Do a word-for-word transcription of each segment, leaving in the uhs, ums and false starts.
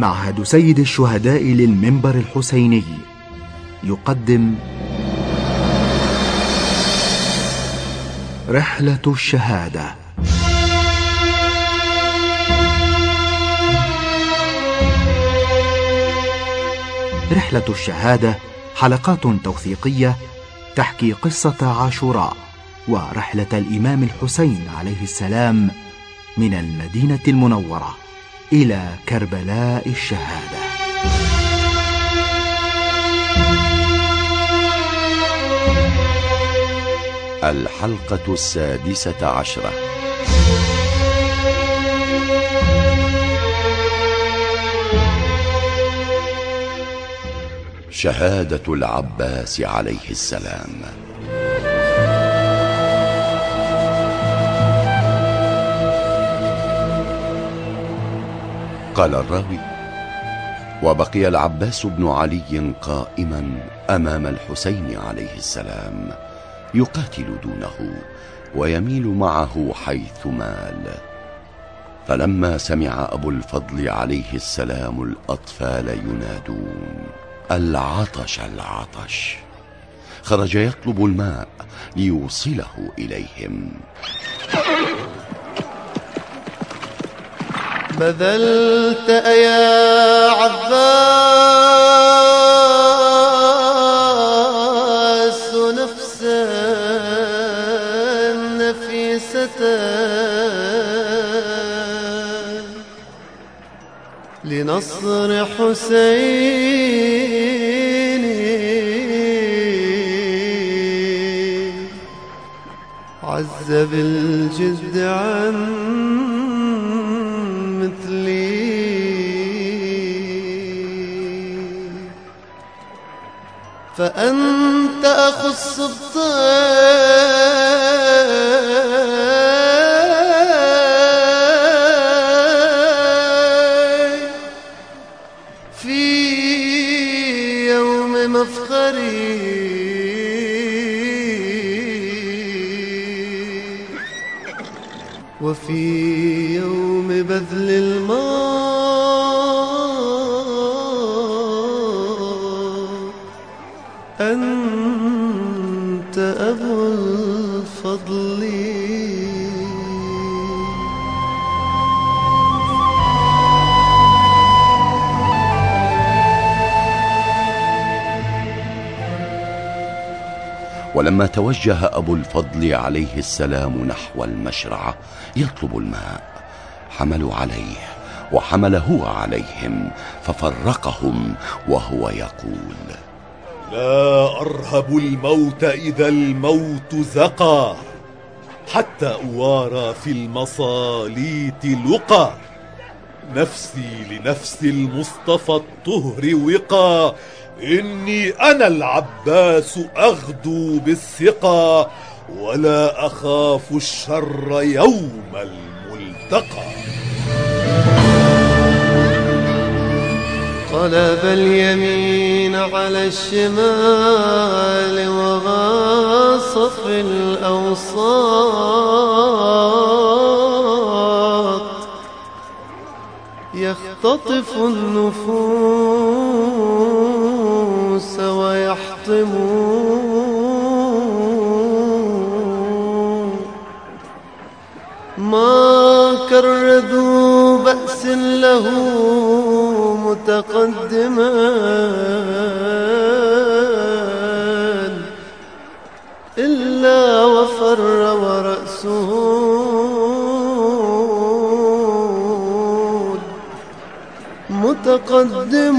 معهد سيد الشهداء للمنبر الحسيني يقدم رحلة الشهادة. رحلة الشهادة حلقات توثيقية تحكي قصة عاشوراء ورحلة الإمام الحسين عليه السلام من المدينة المنورة إلى كربلاء الشهادة. الحلقة السادسة عشرة. شهادة العباس عليه السلام. قال الراوي: وبقي العباس بن علي قائما أمام الحسين عليه السلام يقاتل دونه ويميل معه حيث مال. فلما سمع أبو الفضل عليه السلام الأطفال ينادون: العطش العطش، خرج يطلب الماء ليوصله إليهم. بذلت يا عباس نفسا نفيسة لنصر حسين، عز بالجد عن فأنت أخو السبطين في يوم مفخري، وفي يوم بذل الماء أنت أبو الفضل. ولما توجه أبو الفضل عليه السلام نحو المشرعة يطلب الماء، حملوا عليه وحمل هو عليهم ففرقهم وهو يقول: لا أرهب الموت إذا الموت زقى، حتى أوارى في المصاليت لقى. نفسي لنفس المصطفى الطهر وقى، إني أنا العباس أغدو بالثقى، ولا أخاف الشر يوم الملتقى. قلب اليمين على الشمال وغاص في الأوساط، يختطف النفوس ويحطم، ما كردوا بأس له متقدما، إلا وفر ورأسه متقدم.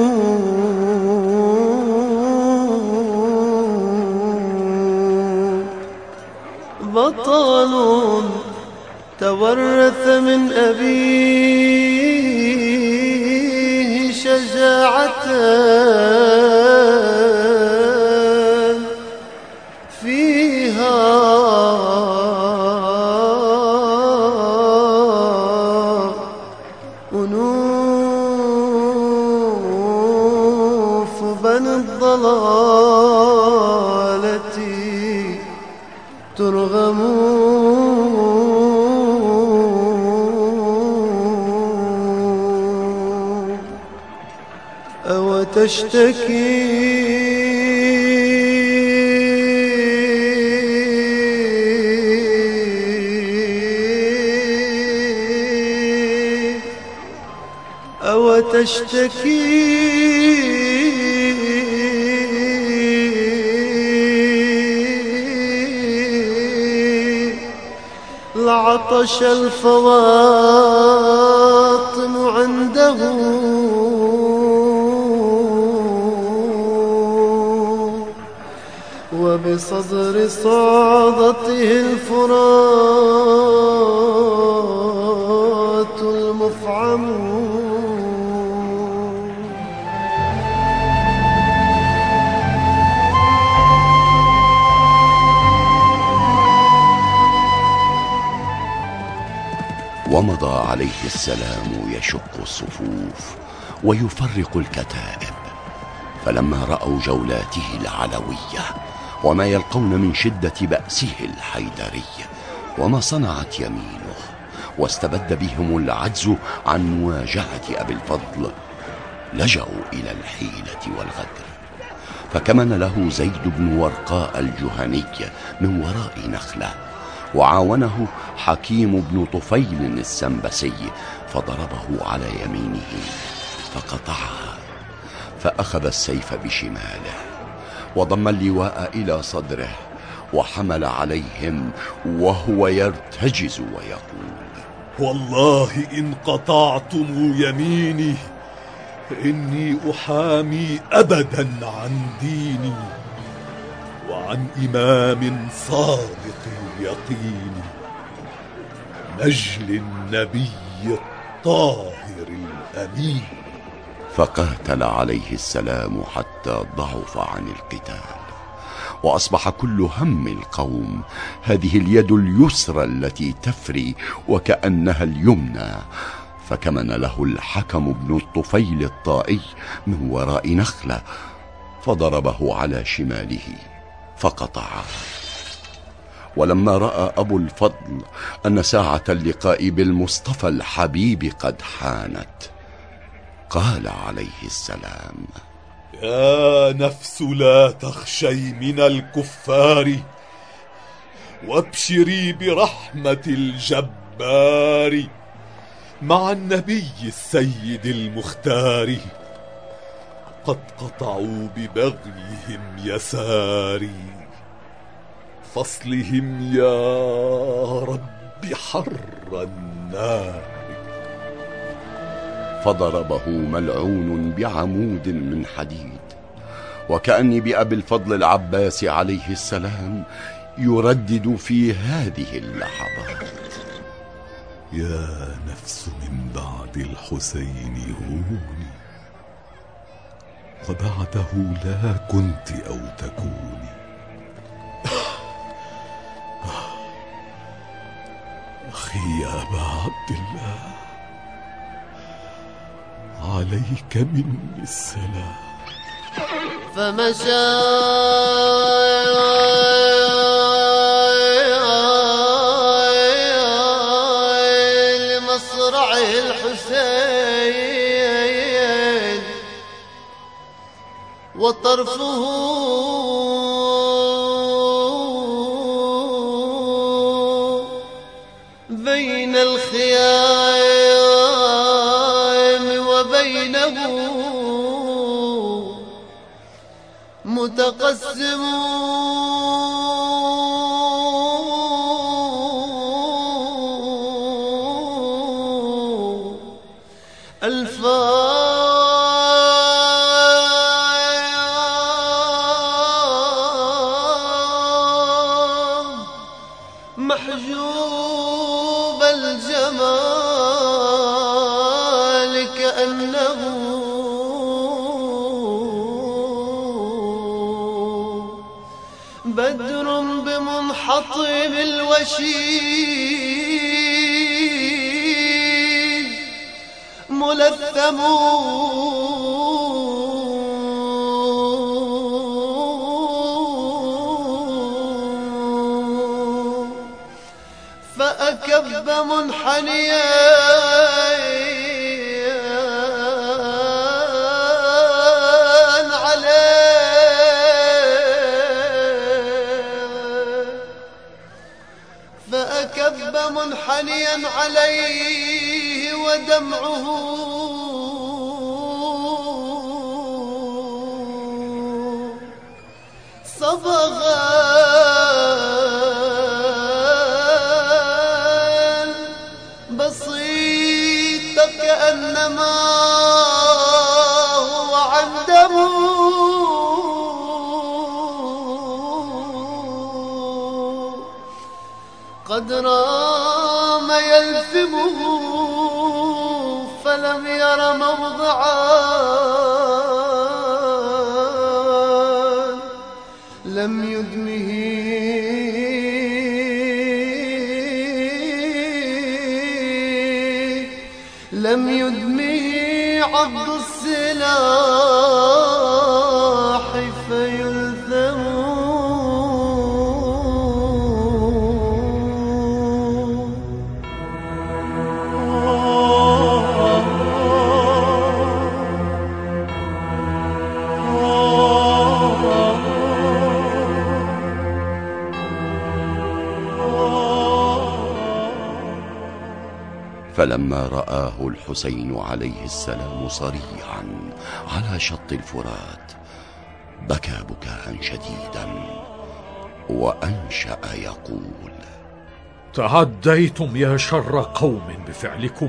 بطل تورث من أبيه شجاعة فيها أنوف بني الضلالة ترغمون. أو تشتكي لعطش الفواطم عنده وبصدر صعدته الفرات المفعم. ومضى عليه السلام يشق الصفوف ويفرق الكتائب، فلما رأوا جولاته العلوية وما يلقون من شدة بأسه الحيدري وما صنعت يمينه واستبد بهم العجز عن مواجهة أبي الفضل، لجأوا إلى الحيلة والغدر، فكمن له زيد بن ورقاء الجهني من وراء نخلة، وعاونه حكيم بن طفيل السنبسي فضربه على يمينه فقطعها، فأخذ السيف بشماله وضم اللواء إلى صدره وحمل عليهم وهو يرتجز ويقول: والله إن قطعتم يميني إني أحامي أبدا عن ديني وعن إمام صادق اليقين، نجل النبي الطاهر الأمين. فقاتل عليه السلام حتى ضعف عن القتال، وأصبح كل هم القوم هذه اليد اليسرى التي تفري وكأنها اليمنى، فكمن له الحكم بن الطفيل الطائي من وراء نخلة فضربه على شماله فقطعه. ولما رأى أبو الفضل أن ساعة اللقاء بالمصطفى الحبيب قد حانت، قال عليه السلام: يا نفس لا تخشي من الكفار وابشري برحمة الجبار مع النبي السيد المختار، قد قطعوا ببغيهم يساري، فصلهم يا رب حر النار. فضربه ملعون بعمود من حديد، وكأني بأبي الفضل العباس عليه السلام يردد في هذه اللحظات: يا نفس من بعد الحسين هوني، وبعده لا كنت أو تكوني. أخي يا أبا عبد الله، عليك مني السلام. فمشى لمصرعه الحسين وطرفه بين الخيام وبينه متقسم الفاظ محجوب الجمال كأنه بدر بمنحطب الوشيج ملثم فأكب منحنيا منحنيا عليه ودمعه صبغا بسيطا كأنما هو عنده قد رام يلثمه فلم ير موضعا لم يدمه لم يدمه عض السلاح فيلثم. فلما رآه الحسين عليه السلام صريعا على شط الفرات بكى بكاء شديدا وأنشأ يقول: تعديتم يا شر قوم بفعلكم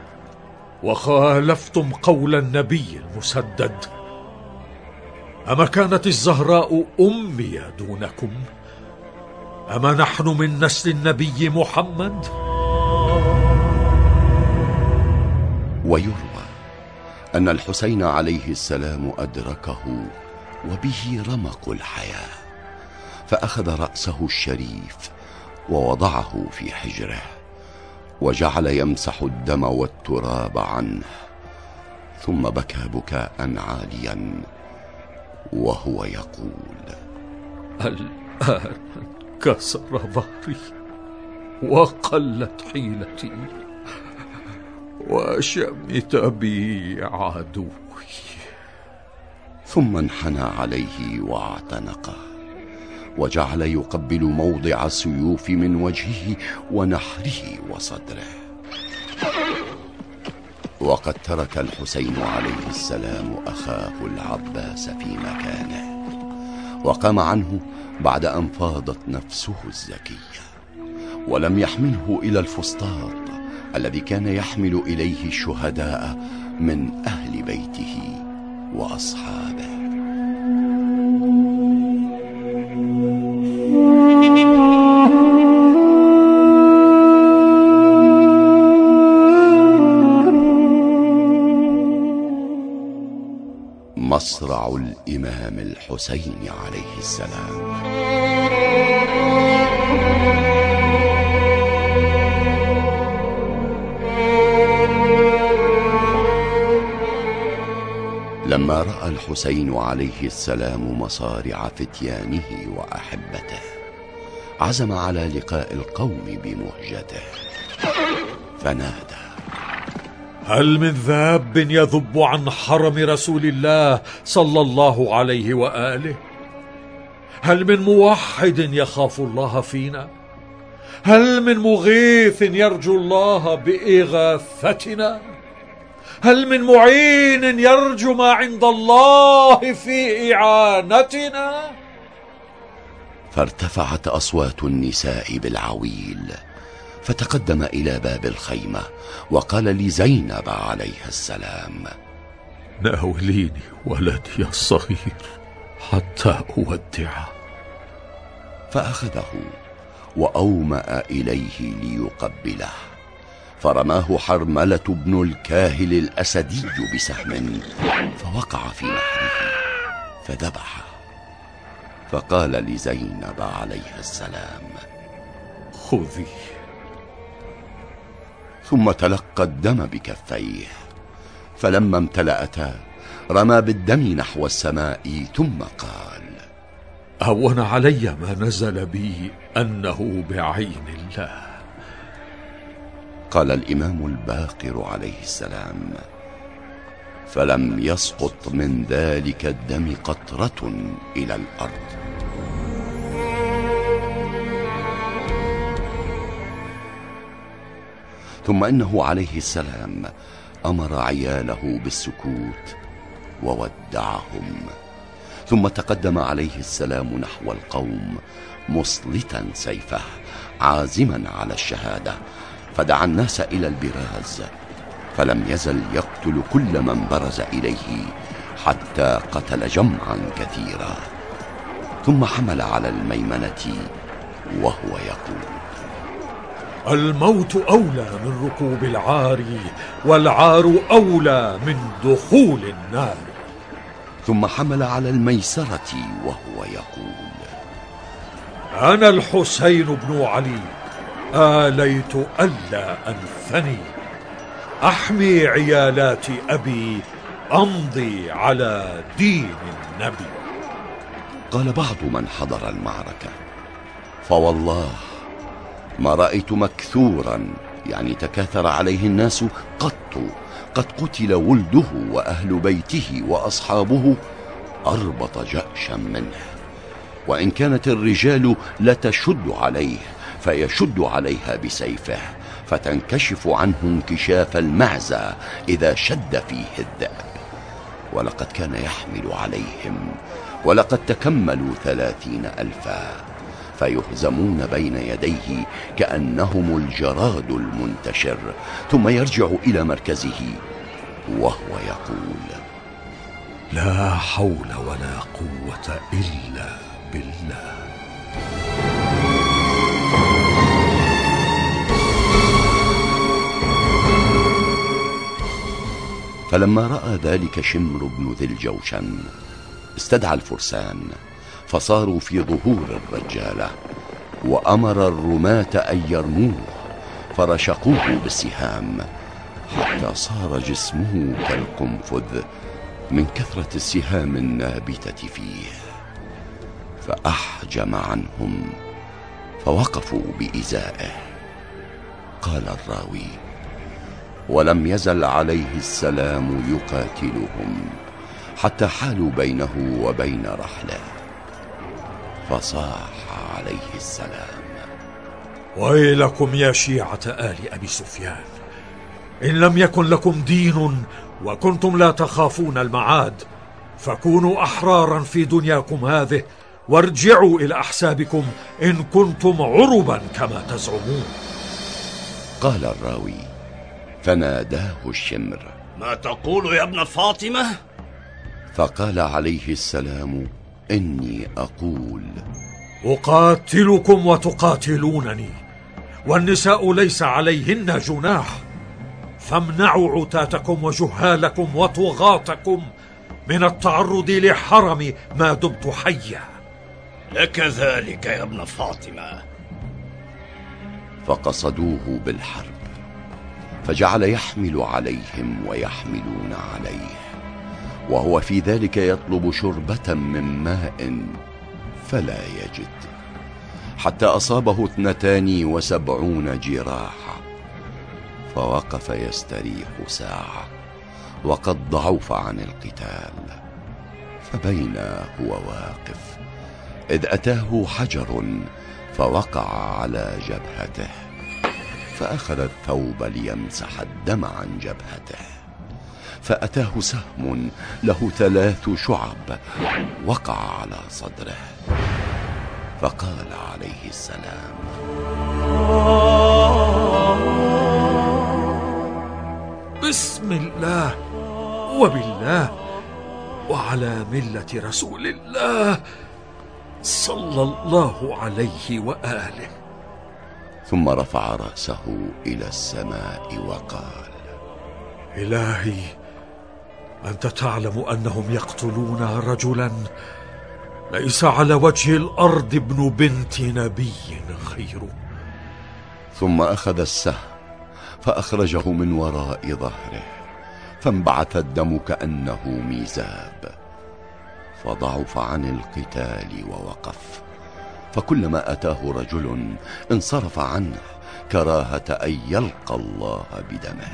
وخالفتم قول النبي المسدد. أما كانت الزهراء أمي دونكم؟ أما نحن من نسل النبي محمد؟ ويروى أن الحسين عليه السلام أدركه وبه رمق الحياة، فأخذ رأسه الشريف ووضعه في حجره وجعل يمسح الدم والتراب عنه، ثم بكى بكاء عاليا وهو يقول: الآن كسر ظهري وقلت حيلتي وشمت بي عدوي. ثم انحنى عليه واعتنقه وجعل يقبل موضع السيوف من وجهه ونحره وصدره. وقد ترك الحسين عليه السلام أخاه العباس في مكانه وقام عنه بعد أن فاضت نفسه الزكية، ولم يحمله إلى الفسطاط الذي كان يحمل إليه الشهداء من أهل بيته وأصحابه. مصرع الإمام الحسين عليه السلام. لما رأى الحسين عليه السلام مصارع فتيانه وأحبته عزم على لقاء القوم بمهجته فنادى: هل من ذاب يذب عن حرم رسول الله صلى الله عليه وآله؟ هل من موحد يخاف الله فينا؟ هل من مغيث يرجو الله بإغاثتنا؟ هل من معين يرجو ما عند الله في إعانتنا؟ فارتفعت أصوات النساء بالعويل، فتقدم إلى باب الخيمة وقال لزينب عليها السلام: ناوليني ولدي الصغير حتى أودعه. فأخذه وأومأ إليه ليقبله، فرماه حرملة بن الكاهل الأسدي بسهم فوقع في نحره فذبحه. فقال لزينب عليها السلام: خذي. ثم تلقى الدم بكفيه، فلما امتلأتا رمى بالدم نحو السماء ثم قال: هون علي ما نزل بي أنه بعين الله. قال الإمام الباقر عليه السلام: فلم يسقط من ذلك الدم قطرة إلى الأرض. ثم إنه عليه السلام أمر عياله بالسكوت وودعهم، ثم تقدم عليه السلام نحو القوم مصلتا سيفه عازما على الشهادة، فدعا الناس إلى البراز، فلم يزل يقتل كل من برز إليه حتى قتل جمعا كثيرا. ثم حمل على الميمنة وهو يقول: الموت أولى من ركوب العار، والعار أولى من دخول النار. ثم حمل على الميسرة وهو يقول: أنا الحسين بن علي، آليت ألا أنثني، أحمي عيالات أبي، أمضي على دين النبي. قال بعض من حضر المعركة: فوالله ما رأيت مكثورا، يعني تكاثر عليه الناس، قط قد قتل ولده وأهل بيته وأصحابه أربط جأشا منه، وإن كانت الرجال لتشد عليه فيشد عليها بسيفه، فتنكشف عنه انكشاف المعزى إذا شد فيه الذئب. ولقد كان يحمل عليهم، ولقد تكملوا ثلاثين ألفا، فيهزمون بين يديه كأنهم الجراد المنتشر، ثم يرجع إلى مركزه وهو يقول: لا حول ولا قوة إلا بالله. فلما رأى ذلك شمر بن ذي الجوشن استدعى الفرسان، فصاروا في ظهور الرجالة، وأمر الرماة أن يرموه، فرشقوه بالسهام حتى صار جسمه كالقنفذ من كثرة السهام النابتة فيه، فأحجم عنهم فوقفوا بإزائه. قال الراوي: ولم يزل عليه السلام يقاتلهم حتى حالوا بينه وبين رحله، فصاح عليه السلام: ويلكم يا شيعة آل أبي سفيان، إن لم يكن لكم دين وكنتم لا تخافون المعاد، فكونوا أحرارا في دنياكم هذه، وارجعوا إلى أحسابكم إن كنتم عربا كما تزعمون. قال الراوي: فناداه الشمر: ما تقول يا ابن فاطمة؟ فقال عليه السلام: إني أقول: أقاتلكم وتقاتلونني، والنساء ليس عليهن جناح، فامنعوا عتاتكم وجهالكم وطغاتكم من التعرض لحرم ما دمت حيا. لك ذلك يا ابن فاطمة. فقصدوه بالحرب، فجعل يحمل عليهم ويحملون عليه، وهو في ذلك يطلب شربة من ماء فلا يجد، حتى أصابه اثنتان وسبعون جراحة، فوقف يستريح ساعة وقد ضعف عن القتال. فبينا هو واقف إذ أتاه حجر فوقع على جبهته، فأخذ الثوب ليمسح الدم عن جبهته، فأتاه سهم له ثلاث شعب وقع على صدره، فقال عليه السلام: بسم الله وبالله وعلى ملة رسول الله صلى الله عليه وآله. ثم رفع رأسه إلى السماء وقال: إلهي، أنت تعلم أنهم يقتلون رجلا ليس على وجه الأرض ابن بنت نبي غيره. ثم أخذ السهم فأخرجه من وراء ظهره، فانبعث الدم كأنه ميزاب، فضعف عن القتال ووقف، فكلما أتاه رجل انصرف عنه كراهة أن يلقى الله بدمه.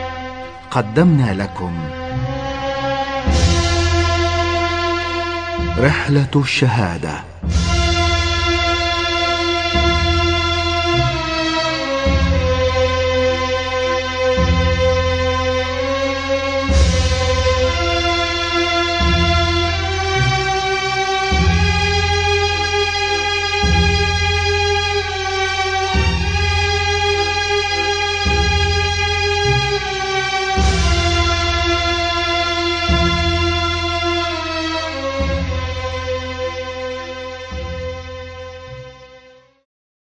قدمنا لكم رحلة الشهادة.